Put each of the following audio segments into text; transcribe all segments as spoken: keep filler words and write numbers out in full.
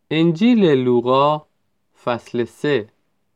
انجیل لوقا فصل سه.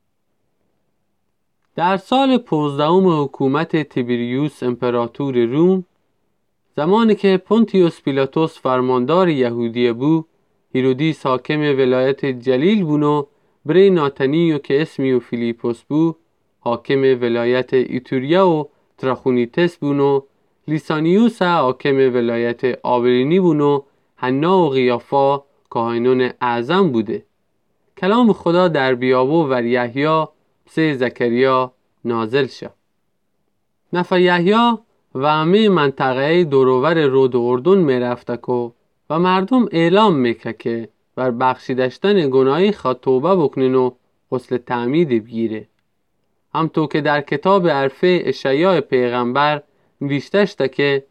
در سال پانزدهم حکومت تیبریوس امپراتور روم، زمانی که پونتیوس پیلاطوس فرماندار یهودیه بود، هیرودیس حاکم ولایت جلیل بونو بری ناتنیو که اسمیو فیلیپوس بود حاکم ولایت ایتوریا و تراخونیتس بونو، لیسانیوس حاکم ولایت آبرینی بونو، حنا و قیافا کاهنان اعظم بوده. کلام خدا در بیابو و یحیی پسر زکریا نازل شد. نفر یحیی و همه منطقه دوروبر رود اردن میرفتکو و مردم اعلام میکرد که بر بخشیدشتن گناهی خواد توبه بکنن و غسل تعمید بگیره. همطور که در کتاب عرفه اشعیا پیغمبر نوشته شده که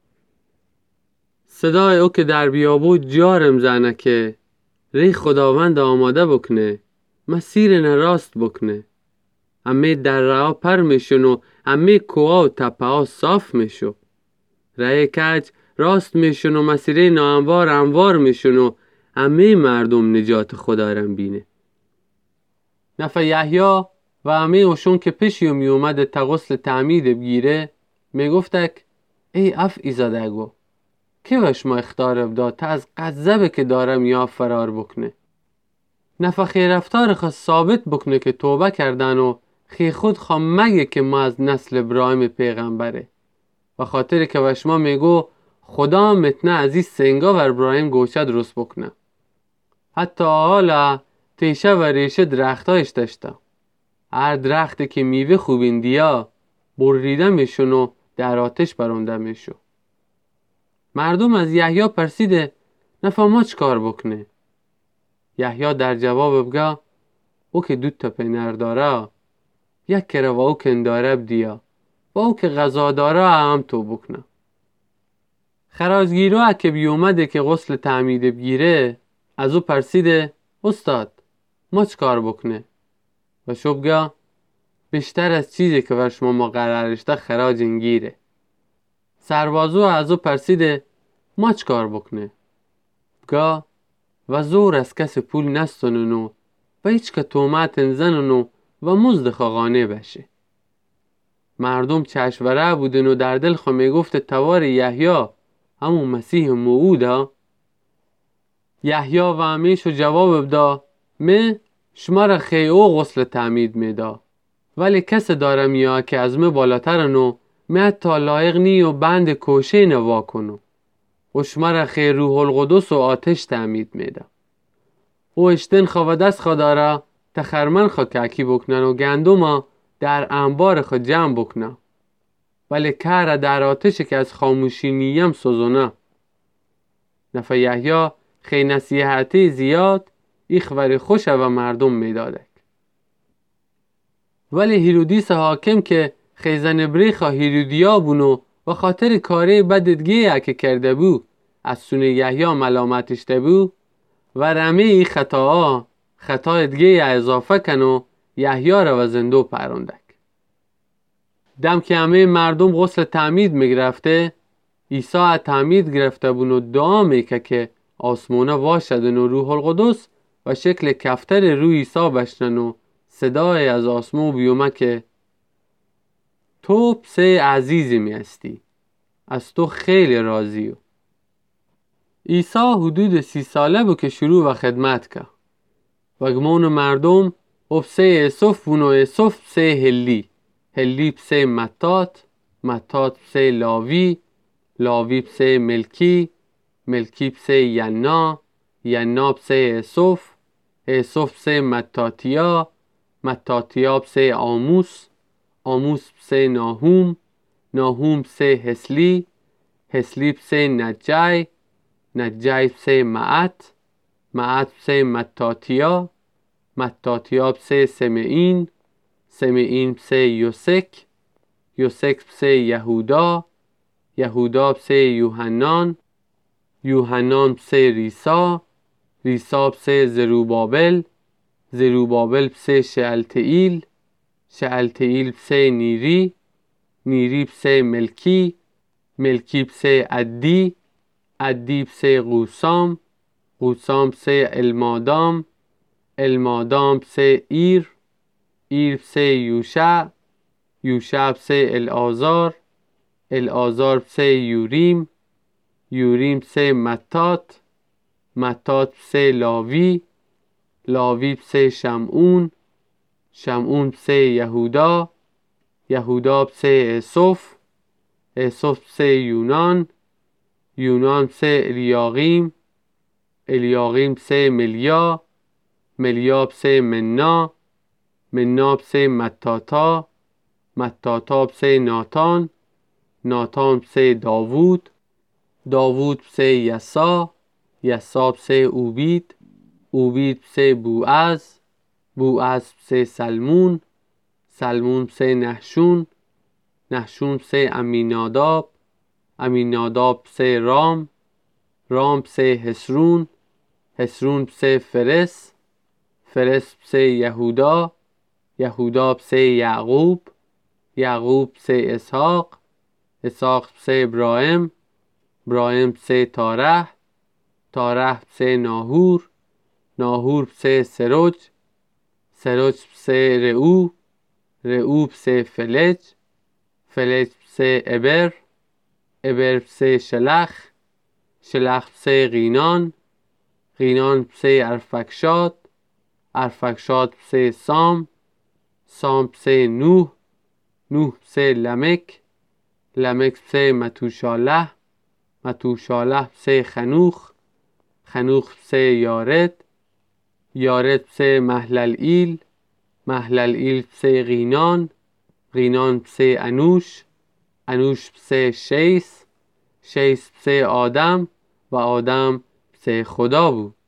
صدای او که در بیابو جارم زنه که ری خداوند آماده بکنه، مسیر نراست بکنه. همه در راه پر میشون و همه کوها و تپه ها صاف میشو. راه کج راست میشون و مسیر ناهموار هموار میشون و همه مردم نجات خدا را بینه. نفر یحیی و همه اوشون که پیشیو می اومده تا غسل تعمید بگیره میگفتک ای اف ایزادگو که وش ما اختار بدا تا از غضبه که دارم یا فرار بکنه. نفر خیرفتار خواست ثابت بکنه که توبه کردن و خی خود خواه مگه که ما از نسل ابراهیم پیغمبره و خاطر که وشما میگو خدا متنه از این سنگا و ابراهیم گوشه درست بکنه. حتی حالا تیشه و ریشه درخت هایش داشته. هر درختی که میوه خوبین دیا بریده میشون و در آتش برونده میشو. مردم از یحیی پرسیده نفهمه چه کار بکنه. یحیی در جواب بگه او که دو تا پنر داره یک کره و او که انداره بدیا و او که غذا داره هم تو بکنه. خراجگیرو که بی اومده که غسل تعمید بگیره از او پرسیده استاد ما چه کار بکنه؟ و شو بگه بیشتر از چیزی که ور شما ما قرارشته خراج انگیره. سربازو از او پرسیده ما چه کار بکنه؟ بگه و زور از کس پول نستنونو و هیچ که تومت انزنونو و مزد خاقانه بشه. مردم چشوره بودن و در دل خو میگفت توار یحیی همون مسیح موعود ها. یحیی و همیشو جواب بدا من شما را خی او غسل تعمید میدا ولی کس دارم یا که از من بالاترنو من حتی لایق نی و بند کوشه نوا کنو و شما را خی روح القدس و آتش تعمید میدا. او اشتن خواه دست خواه داره تخرمن خواه کاکی بکنن و گندوما در انبار خواه جمع بکنن ولی کار در آتش که از خاموشی نیم سوزونه. نفر یحیی خی نصیحتی زیاد ایخوری خوش و مردم میدادک. ولی هیرودیس حاکم که خیزن بریخا هیرودیا بونو و خاطر کاری بددگیه که کرده بو از سون یحیی ملامتش ده بو و رمه ای خطاها خطای دگیه اضافه کنو یحیی را و زندو پروندک. دم که همه مردم غسل تعمید میگرفته عیسی تعمید گرفته بونو دعا میکه که آسمونه واشدن و روح القدس و شکل کفتر روی عیسی بشنن و صدای از آسمون بیومه که تو پسر عزیزی می هستی، از تو خیلی راضیو. عیسی حدود سی ساله بود که شروع و خدمت که و گمون مردم او پسر ایسوف بون و ایسوف پسر هلی، هلی پسر متات، متات پسر لاوی، لاوی پسر ملکی، ملکی پسر ینا، ینا پسر ایسوف، ایسوف پسر متاتیا، متاتیا پسر آموس، آموس پسر ناهوم، ناهوم پسر حسلی، حسلی پسر نجای، نجای پسر معت، معت پسر متاتیا، متاتیا پسر سمعین، سمعین پسر یوسک، یوسک پسر یهودا، یهودا پسر یوحنان، یوحنان پسر ریسا، ریسا پسر زروبابل، زروبابل پسر شعلتئیل، شعلتئیل پسر نیری، نیری پسر ملکی، ملکی پسر عدی، عدی پسر قوسام، قوسام پسه المادام، المادام پسه ایر، ایر پسه یوشع، یوشع پسه الآزار، الآزار پسه یوریم، یوریم پسه متات، متات پسه لاوی، لاوی پسه شمعون، شمعون پسه یهودا، یهودا پسه اسوف، اسوف پسه یونان، یونان پسه الیاقیم، الیاقیم پسه ملیا، ملیا پسه منا، منا پسه متاتا، متاتا پسه ناتان، ناتان پسه داوود، داوود پسه یسا، یسا پسه اوبید، اوبید پسه بوعز، بوعز پسه سلمون، سلمون پسه نحشون، نحشون پسه امیناداب، امیناداب پسه رام، رام پسه حسرون، حسرون پسه فرس، فرس پسه یهودا، یهودا پسه یعقوب، یعقوب پسه اسحاق، اسحاق پسه ابراهیم، ابراهیم پسه تارح، تارح پسه ناهور، ناهور پسه سرج، سرج پسه رئو، رئو پسه فلج، فلج پسه ابر، ابر پسه شلخ، شلخ پسه غینان، غینان پسه ارفکشاد، ارفکشاد پسه سام، سام پسه نوح، نوح پسه لمک، لمک پسه متوشاله، متوشاله پسه خنوخ، خنوخ پسه یارد، یارد پسه مهللئیل، مهللئیل پسه غینان، غینان پسه انوش، انوش پسه شیس، شیس پسه آدم و آدم پسه خدا بود.